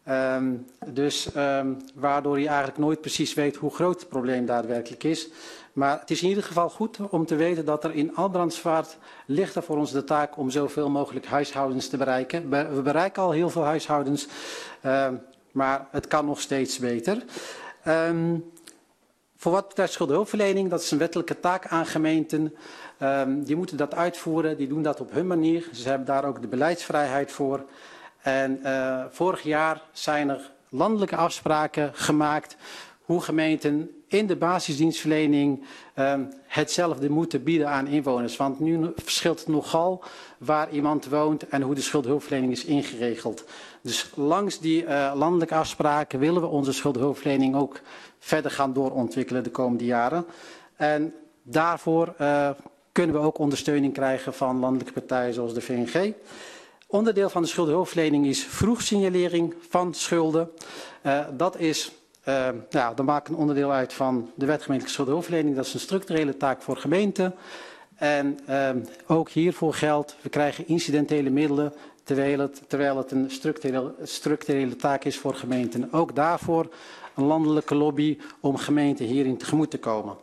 Um, dus um, waardoor je eigenlijk nooit precies weet hoe groot het probleem daadwerkelijk is. Maar het is in ieder geval goed om te weten dat er in Albrandswaard ligt er voor ons de taak om zoveel mogelijk huishoudens te bereiken. We bereiken al heel veel huishoudens, uh, maar het kan nog steeds beter. Um, Voor wat betreft schuldhulpverlening, dat is een wettelijke taak aan gemeenten. Um, die moeten dat uitvoeren, die doen dat op hun manier. Ze hebben daar ook de beleidsvrijheid voor. En uh, vorig jaar zijn er landelijke afspraken gemaakt hoe gemeenten in de basisdienstverlening um, hetzelfde moeten bieden aan inwoners. Want nu verschilt het nogal waar iemand woont en hoe de schuldhulpverlening is ingeregeld. Dus langs die uh, landelijke afspraken willen we onze schuldhulpverlening ook verder gaan doorontwikkelen de komende jaren. En daarvoor uh, kunnen we ook ondersteuning krijgen van landelijke partijen zoals de V N G. Onderdeel van de schuldhulpverlening is vroegsignalering van schulden. Uh, dat is, uh, ja, dat maakt een onderdeel uit van de wet gemeentelijke schuldhulpverlening. Dat is een structurele taak voor gemeenten. En uh, ook hiervoor geldt, we krijgen incidentele middelen, terwijl het, terwijl het een structurele, structurele taak is voor gemeenten. Ook daarvoor een landelijke lobby om gemeenten hierin tegemoet te komen.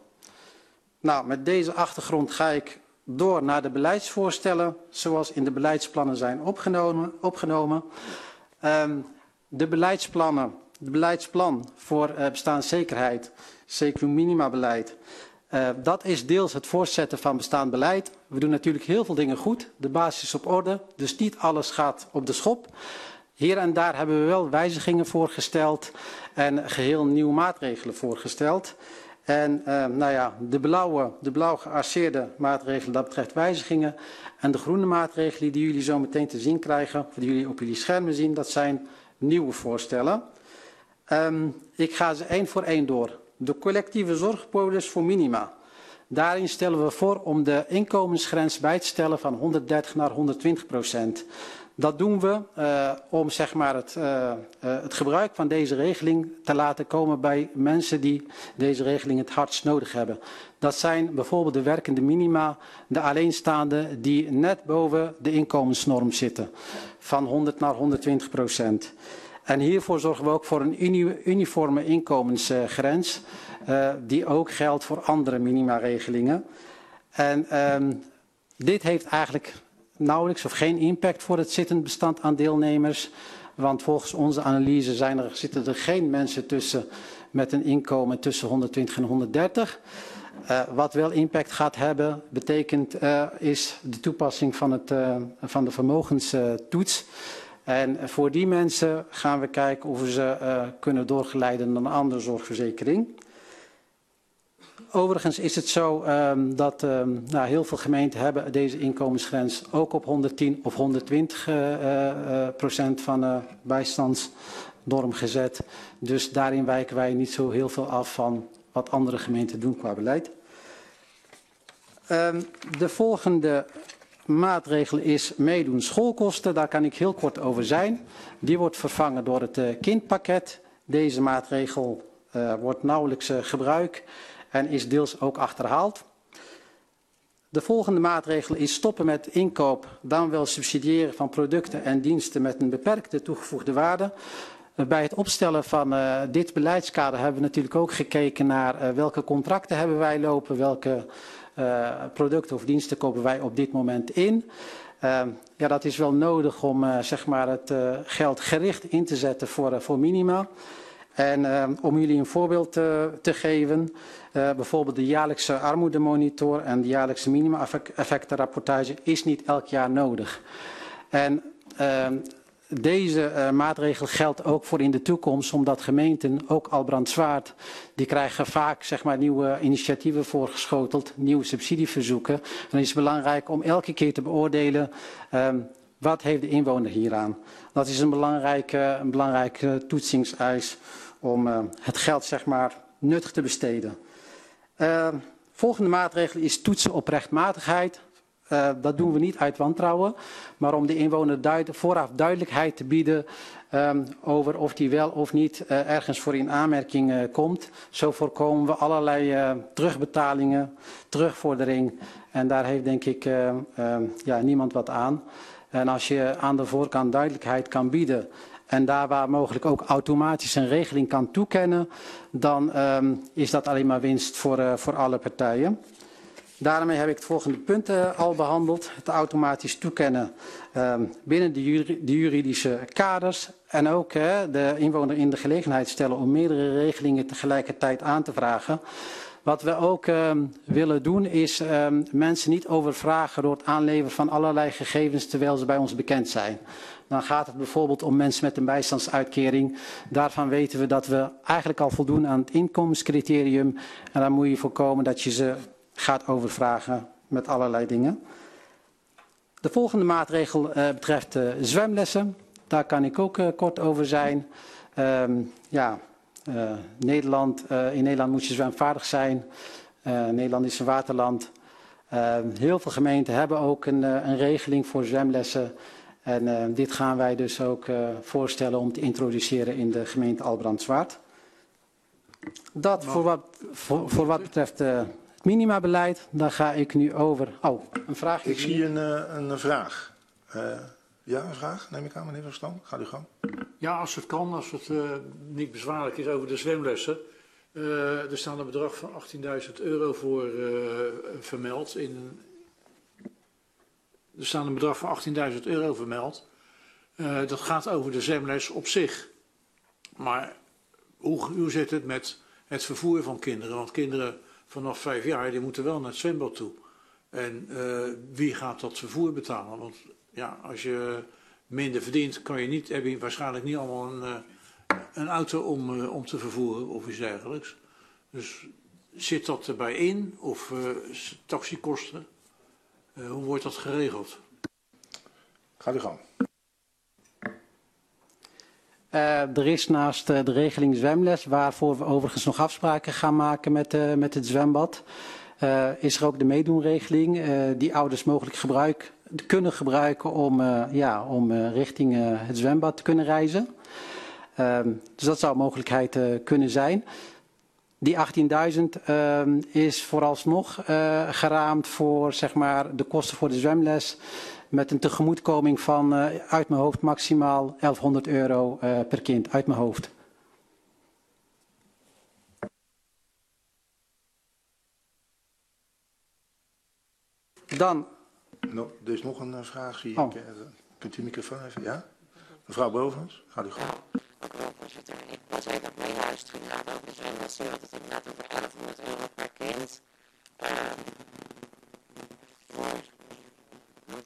Nou, met deze achtergrond ga ik door naar de beleidsvoorstellen zoals in de beleidsplannen zijn opgenomen. opgenomen. Um, de beleidsplannen, het beleidsplan voor uh, bestaanszekerheid, C Q minimabeleid, uh, dat is deels het voortzetten van bestaand beleid. We doen natuurlijk heel veel dingen goed, de basis is op orde, dus niet alles gaat op de schop. Hier en daar hebben we wel wijzigingen voorgesteld en geheel nieuwe maatregelen voorgesteld. En uh, nou ja, de blauwe, de blauw gearceerde maatregelen, dat betreft wijzigingen. En de groene maatregelen die jullie zo meteen te zien krijgen, of die jullie op jullie schermen zien, dat zijn nieuwe voorstellen. Um, ik ga ze één voor één door. De collectieve zorgpolis voor minima. Daarin stellen we voor om de inkomensgrens bij te stellen van honderddertig naar honderdtwintig procent. Dat doen we uh, om zeg maar, het, uh, uh, het gebruik van deze regeling te laten komen bij mensen die deze regeling het hardst nodig hebben. Dat zijn bijvoorbeeld de werkende minima, de alleenstaanden die net boven de inkomensnorm zitten. Van honderd naar honderdtwintig procent. En hiervoor zorgen we ook voor een uni uniforme inkomensgrens. Uh, die ook geldt voor andere minimaregelingen. En um, dit heeft eigenlijk nauwelijks of geen impact voor het zittend bestand aan deelnemers. Want volgens onze analyse zijn er, zitten er geen mensen tussen met een inkomen tussen honderdtwintig en honderddertig. Uh, wat wel impact gaat hebben, betekent, uh, is de toepassing van, het, uh, van de vermogenstoets. En voor die mensen gaan we kijken of we ze uh, kunnen doorgeleiden naar een andere zorgverzekering. Overigens is het zo um, dat um, nou, heel veel gemeenten hebben deze inkomensgrens ook op honderdtien of honderdtwintig uh, uh, procent van de uh, bijstandsnorm gezet. Dus daarin wijken wij niet zo heel veel af van wat andere gemeenten doen qua beleid. Um, de volgende maatregel is meedoen schoolkosten. Daar kan ik heel kort over zijn. Die wordt vervangen door het uh, kindpakket. Deze maatregel uh, wordt nauwelijks uh, gebruikt. En is deels ook achterhaald. De volgende maatregel is stoppen met inkoop, dan wel subsidiëren van producten en diensten met een beperkte toegevoegde waarde. Bij het opstellen van uh, dit beleidskader hebben we natuurlijk ook gekeken naar uh, welke contracten hebben wij lopen, welke uh, producten of diensten kopen wij op dit moment in. Uh, ja, dat is wel nodig om uh, zeg maar het uh, geld gericht in te zetten voor, uh, voor minima. En uh, om jullie een voorbeeld uh, te geven, uh, bijvoorbeeld de jaarlijkse armoedemonitor en de jaarlijkse minima-effectenrapportage is niet elk jaar nodig. En uh, deze uh, maatregel geldt ook voor in de toekomst, omdat gemeenten, ook Albrandswaard, die krijgen vaak zeg maar, nieuwe initiatieven voorgeschoteld, nieuwe subsidieverzoeken. En dan is het belangrijk om elke keer te beoordelen, um, wat heeft de inwoner hieraan. Dat is een belangrijke, een belangrijke toetsingseis om uh, het geld zeg maar, nuttig te besteden. Uh, volgende maatregel is toetsen op rechtmatigheid. Uh, dat doen we niet uit wantrouwen, maar om de inwoner duid vooraf duidelijkheid te bieden um, over of die wel of niet uh, ergens voor in aanmerking uh, komt. Zo voorkomen we allerlei uh, terugbetalingen, terugvordering en daar heeft denk ik uh, uh, ja, niemand wat aan. En als je aan de voorkant duidelijkheid kan bieden en daar waar mogelijk ook automatisch een regeling kan toekennen, dan um, is dat alleen maar winst voor, uh, voor alle partijen. Daarmee heb ik het volgende punt uh, al behandeld. Het automatisch toekennen uh, binnen de, juri de juridische kaders. En ook uh, de inwoner in de gelegenheid stellen om meerdere regelingen tegelijkertijd aan te vragen. Wat we ook uh, willen doen is uh, mensen niet overvragen door het aanleveren van allerlei gegevens terwijl ze bij ons bekend zijn. Dan gaat het bijvoorbeeld om mensen met een bijstandsuitkering. Daarvan weten we dat we eigenlijk al voldoen aan het inkomenscriterium. En dan moet je voorkomen dat je ze gaat overvragen met allerlei dingen. De volgende maatregel uh, betreft uh, zwemlessen. Daar kan ik ook uh, kort over zijn. Um, ja, uh, Nederland, uh, in Nederland moet je zwemvaardig zijn. Uh, Nederland is een waterland. Uh, heel veel gemeenten hebben ook een, uh, een regeling voor zwemlessen. En uh, dit gaan wij dus ook uh, voorstellen om te introduceren in de gemeente Albrandswaard. Dat voor wat, voor, voor wat betreft uh, het minimabeleid. Daar ga ik nu over. Oh, een vraag. Ik zie een, uh, een vraag. Uh, ja, een vraag? Neem ik aan, meneer Van Stam. Ga u gang. Ja, als het kan, als het uh, niet bezwaarlijk is over de zwemlessen. Uh, er staat een bedrag van achttienduizend euro voor uh, vermeld. In, er staat een bedrag van achttienduizend euro vermeld. Uh, dat gaat over de zwemles op zich. Maar hoe, hoe zit het met het vervoer van kinderen? Want kinderen vanaf vijf jaar die moeten wel naar het zwembad toe. En uh, wie gaat dat vervoer betalen? Want ja, als je minder verdient, kan je niet, heb je waarschijnlijk niet allemaal een, uh, een auto om, uh, om te vervoeren of iets dergelijks. Dus zit dat erbij in? Of uh, taxikosten? Uh, hoe wordt dat geregeld? Ga u gang. Uh, er is naast uh, de regeling zwemles, waarvoor we overigens nog afspraken gaan maken met, uh, met het zwembad. uh, is er ook de meedoenregeling uh, die ouders mogelijk gebruik, kunnen gebruiken om, uh, ja, om uh, richting uh, het zwembad te kunnen reizen. Uh, dus dat zou een mogelijkheid uh, kunnen zijn. Die achttienduizend uh, is vooralsnog uh, geraamd voor zeg maar, de kosten voor de zwemles. Met een tegemoetkoming van uh, uit mijn hoofd maximaal elfhonderd euro uh, per kind. Uit mijn hoofd. Dan. No, er is nog een uh, vraag, zie Oh. ik. Uh, kunt u de microfoon even? Ja? Mevrouw Bovens, gaat u gang. Dank u wel, voorzitter. Ik was even op meeluisteren inderdaad over de zwemles. U had het inderdaad over elfhonderd euro per kind. Uh, voor... Wat?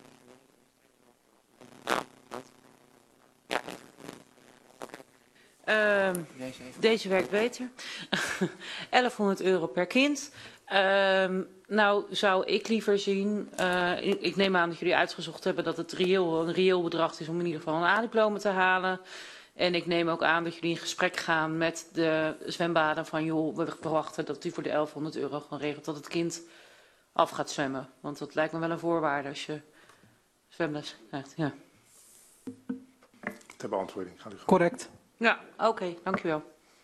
Nou, wat? Ja, even. Uh, deze werkt beter. elfhonderd euro per kind. Uh, nou zou ik liever zien, uh, ik, ik neem aan dat jullie uitgezocht hebben dat het reëel, een reëel bedrag is om in ieder geval een A-diploma te halen. En ik neem ook aan dat jullie in gesprek gaan met de zwembaden van joh, we verwachten dat u voor de elfhonderd euro gewoon regelt dat het kind af gaat zwemmen. Want dat lijkt me wel een voorwaarde als je zwemles krijgt. Ja. Ter beantwoording, gaat u gang. Correct. Ja, oké, okay, dankjewel.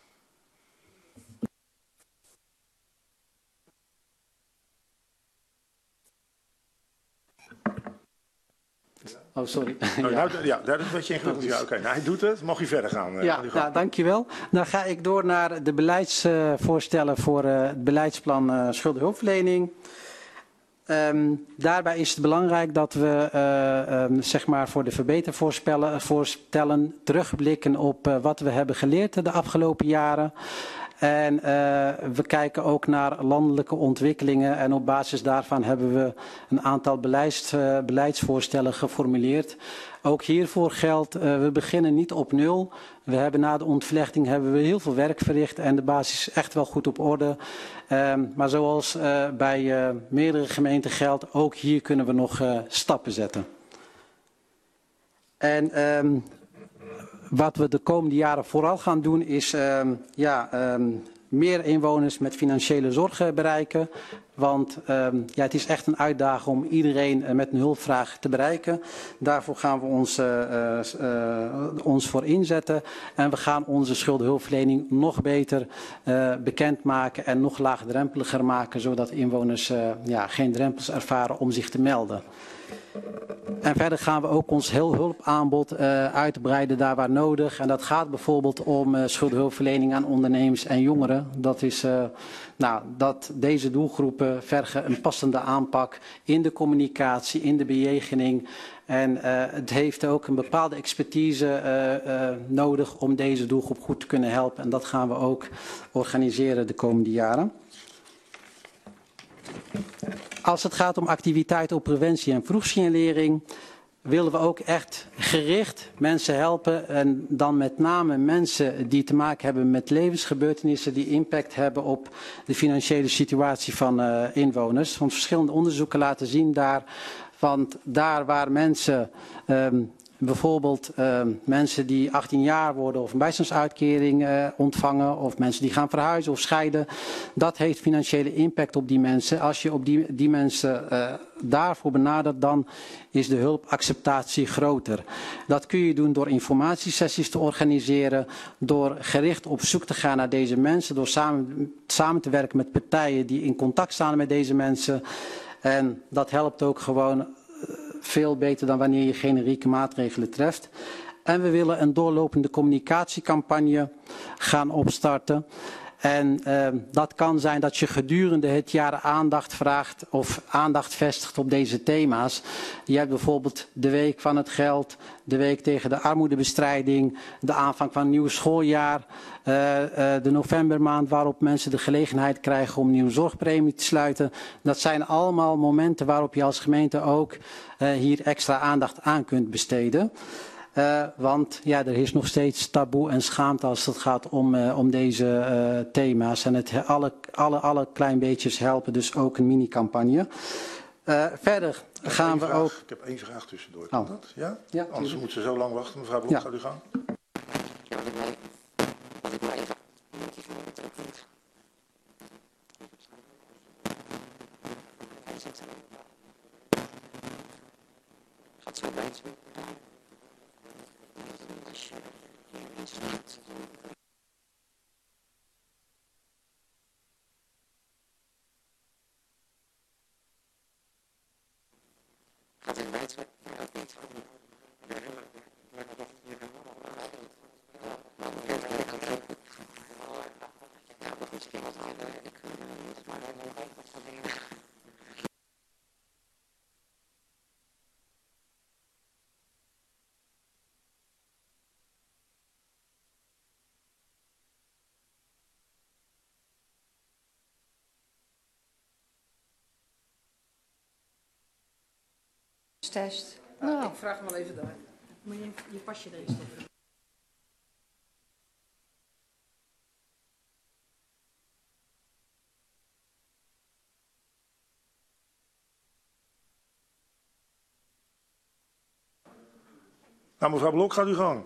Oh, sorry. Oh, ja. nou, ja, daar is een beetje ingewikkeld. Ja, oké. Okay. Nou, hij doet het. Mag u verder gaan? Uh, Ja, ja, dankjewel. Dan ga ik door naar de beleidsvoorstellen uh, voor uh, het beleidsplan uh, schuldenhulpverlening. Um, daarbij is het belangrijk dat we uh, um, zeg maar voor de verbetervoorstellen terugblikken op uh, wat we hebben geleerd de afgelopen jaren. En uh, we kijken ook naar landelijke ontwikkelingen en op basis daarvan hebben we een aantal beleids, uh, beleidsvoorstellen geformuleerd. Ook hiervoor geldt, uh, we beginnen niet op nul. We hebben na de ontvlechting hebben we heel veel werk verricht en de basis is echt wel goed op orde. Uh, maar zoals uh, bij uh, meerdere gemeenten geldt, ook hier kunnen we nog uh, stappen zetten. En um, wat we de komende jaren vooral gaan doen is um, ja, um, meer inwoners met financiële zorg bereiken. Want um, ja, het is echt een uitdaging om iedereen uh, met een hulpvraag te bereiken. Daarvoor gaan we ons, uh, uh, ons voor inzetten. En we gaan onze schuldenhulpverlening nog beter uh, bekendmaken en nog laagdrempeliger maken. Zodat inwoners uh, ja, geen drempels ervaren om zich te melden. En verder gaan we ook ons heel hulpaanbod uh, uitbreiden daar waar nodig. En dat gaat bijvoorbeeld om uh, schuldenhulpverlening aan ondernemers en jongeren. Dat is, uh, nou, dat deze doelgroepen vergen een passende aanpak in de communicatie, in de bejegening. En uh, het heeft ook een bepaalde expertise uh, uh, nodig om deze doelgroep goed te kunnen helpen. En dat gaan we ook organiseren de komende jaren. Als het gaat om activiteiten op preventie en vroegsignalering, willen we ook echt gericht mensen helpen. En dan met name mensen die te maken hebben met levensgebeurtenissen die impact hebben op de financiële situatie van uh, inwoners. Want verschillende onderzoeken laten zien daar, want daar waar mensen... Um, Bijvoorbeeld uh, mensen die achttien jaar worden of een bijstandsuitkering uh, ontvangen of mensen die gaan verhuizen of scheiden. Dat heeft financiële impact op die mensen. Als je op die, die mensen uh, daarvoor benadert, dan is de hulpacceptatie groter. Dat kun je doen door informatiesessies te organiseren, door gericht op zoek te gaan naar deze mensen, door samen, samen te werken met partijen die in contact staan met deze mensen. En dat helpt ook gewoon veel beter dan wanneer je generieke maatregelen treft. En we willen een doorlopende communicatiecampagne gaan opstarten. En uh, dat kan zijn dat je gedurende het jaar aandacht vraagt of aandacht vestigt op deze thema's. Je hebt bijvoorbeeld de week van het geld, de week tegen de armoedebestrijding, de aanvang van een nieuw schooljaar, uh, uh, de novembermaand waarop mensen de gelegenheid krijgen om een nieuwe zorgpremie te sluiten. Dat zijn allemaal momenten waarop je als gemeente ook uh, hier extra aandacht aan kunt besteden. Uh, want ja, er is nog steeds taboe en schaamte als het gaat om, uh, om deze uh, thema's. En het alle, alle, alle klein beetjes helpen, dus ook een mini-campagne. Uh, verder gaan we vraag. ook... Ik heb één vraag tussendoor. Oh. Dat? Ja? Ja, anders moet ze zo lang wachten. Mevrouw Blok, ja. gaat u gaan? Ja, wat ik maar, wat ik maar even... Moet je van het ook niet. voorzitter. Gaat zo beter? Ja. Als je hier iets doet. Gaat het beter? Ja, ook niet. Ja, maar dat je dan wel ja, dat misschien wat harder. Ik moet het maar nog even wat van dingen. Test. Nou. Ik vraag hem wel even daar. Moet je je pasje erin stoppen? Nou, mevrouw Blok, gaat u gang.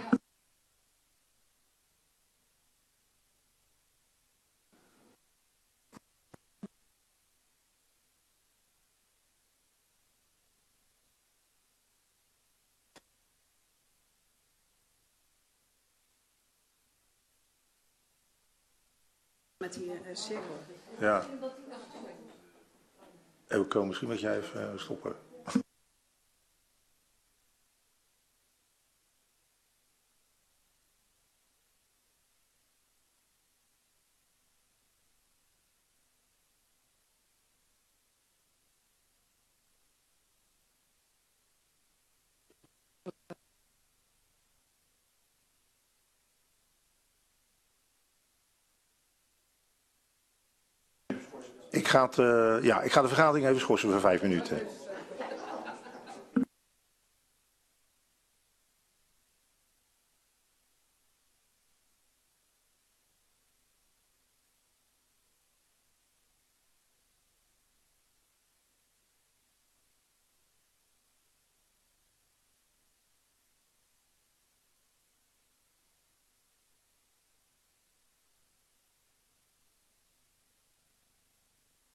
Met die uh, cirkel. Ja. Elko, misschien moet jij even uh, stoppen. Ik ga, het, uh, ja, ik ga de vergadering even schorsen voor vijf minuten.